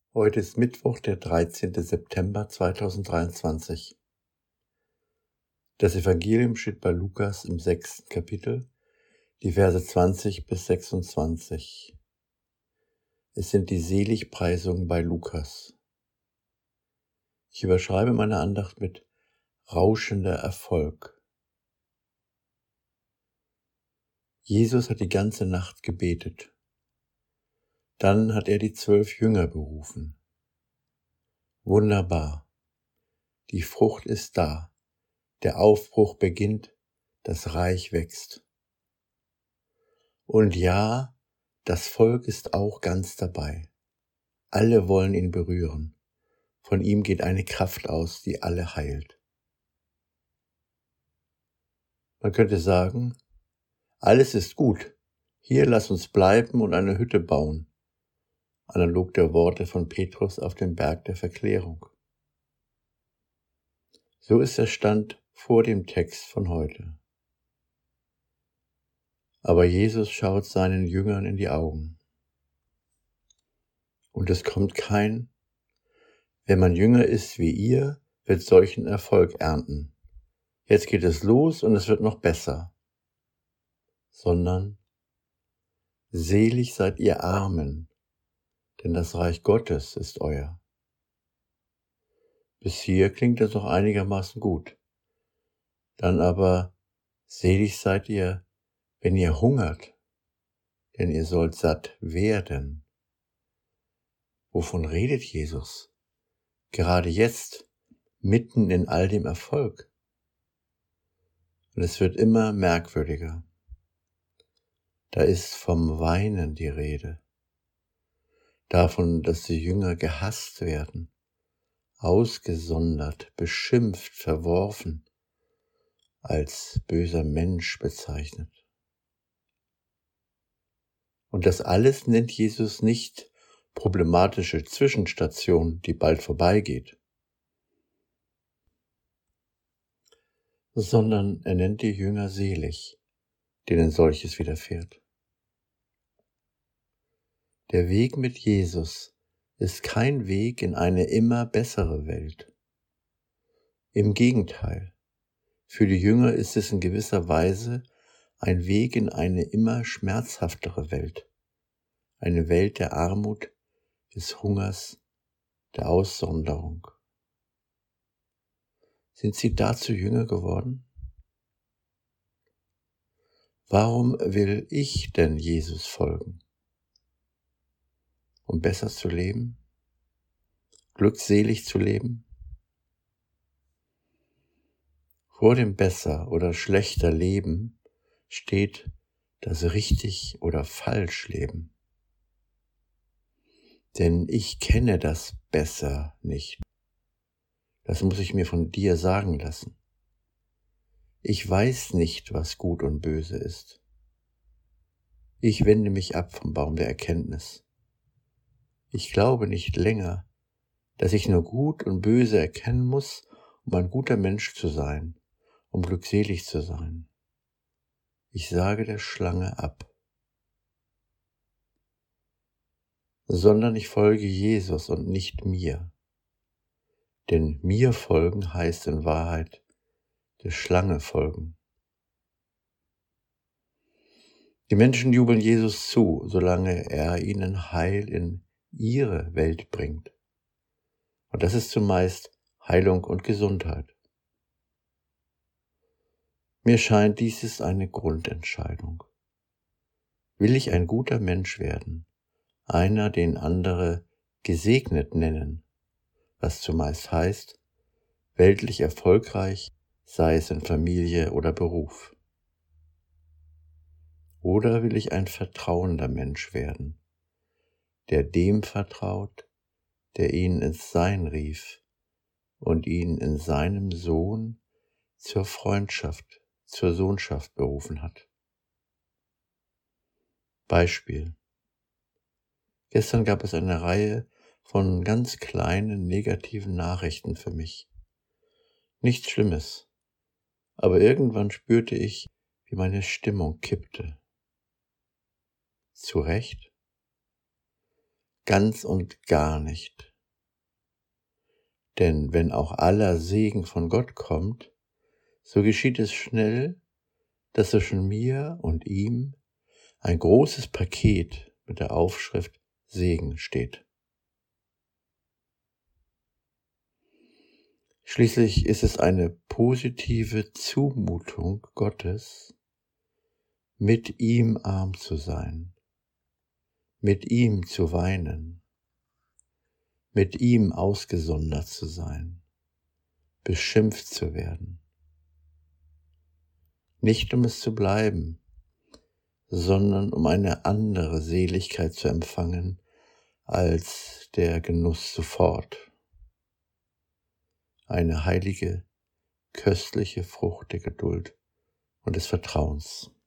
Heute ist Mittwoch, der 13. September 2023. Das Evangelium steht bei Lukas im 6. Kapitel, die Verse 20 bis 26. Es sind die Seligpreisungen bei Lukas. Ich überschreibe meine Andacht mit rauschender Erfolg. Jesus hat die ganze Nacht gebetet. Dann hat er die 12 Jünger berufen. Wunderbar. Die Frucht ist da. Der Aufbruch beginnt, das Reich wächst. Und ja, das Volk ist auch ganz dabei. Alle wollen ihn berühren. Von ihm geht eine Kraft aus, die alle heilt. Man könnte sagen, alles ist gut. Hier lass uns bleiben und eine Hütte bauen. Analog der Worte von Petrus auf dem Berg der Verklärung. So ist der Stand vor dem Text von heute. Aber Jesus schaut seinen Jüngern in die Augen. Und es kommt kein, wenn man jünger ist wie ihr, wird solchen Erfolg ernten. Jetzt geht es los und es wird noch besser. Sondern, selig seid ihr Armen, denn das Reich Gottes ist euer. Bis hier klingt es noch einigermaßen gut. Dann aber, selig seid ihr, wenn ihr hungert, denn ihr sollt satt werden. Wovon redet Jesus? Gerade jetzt, mitten in all dem Erfolg. Und es wird immer merkwürdiger. Da ist vom Weinen die Rede. Davon, dass die Jünger gehasst werden, ausgesondert, beschimpft, verworfen, als böser Mensch bezeichnet. Und das alles nennt Jesus nicht problematische Zwischenstation, die bald vorbeigeht, sondern er nennt die Jünger selig, denen solches widerfährt. Der Weg mit Jesus ist kein Weg in eine immer bessere Welt. Im Gegenteil, für die Jünger ist es in gewisser Weise ein Weg in eine immer schmerzhaftere Welt, eine Welt der Armut, des Hungers, der Aussonderung. Sind sie dazu Jünger geworden? Warum will ich denn Jesus folgen? Um besser zu leben? Glückselig zu leben? Vor dem besser oder schlechter Leben steht das richtig oder falsch Leben. Denn ich kenne das besser nicht. Das muss ich mir von dir sagen lassen. Ich weiß nicht, was gut und böse ist. Ich wende mich ab vom Baum der Erkenntnis. Ich glaube nicht länger, dass ich nur gut und böse erkennen muss, um ein guter Mensch zu sein, um glückselig zu sein. Ich sage der Schlange ab. Sondern ich folge Jesus und nicht mir. Denn mir folgen heißt in Wahrheit der Schlange folgen. Die Menschen jubeln Jesus zu, solange er ihnen Heil in ihre Welt bringt. Und das ist zumeist Heilung und Gesundheit. Mir scheint, dies ist eine Grundentscheidung. Will ich ein guter Mensch werden, einer, den andere gesegnet nennen, was zumeist heißt, weltlich erfolgreich, sei es in Familie oder Beruf? Oder will ich ein vertrauender Mensch werden, der dem vertraut, der ihn ins Sein rief und ihn in seinem Sohn zur Freundschaft, zur Sohnschaft berufen hat? Beispiel. Gestern gab es eine Reihe von ganz kleinen negativen Nachrichten für mich. Nichts Schlimmes, aber irgendwann spürte ich, wie meine Stimmung kippte. Zu Recht? ganz und gar nicht. Denn wenn auch aller Segen von Gott kommt, so geschieht es schnell, dass zwischen mir und ihm ein großes Paket mit der Aufschrift Segen steht. Schließlich ist es eine positive Zumutung Gottes, mit ihm arm zu sein, mit ihm zu weinen, mit ihm ausgesondert zu sein, beschimpft zu werden. Nicht um es zu bleiben, sondern um eine andere Seligkeit zu empfangen als der Genuss sofort. Eine heilige, köstliche Frucht der Geduld und des Vertrauens.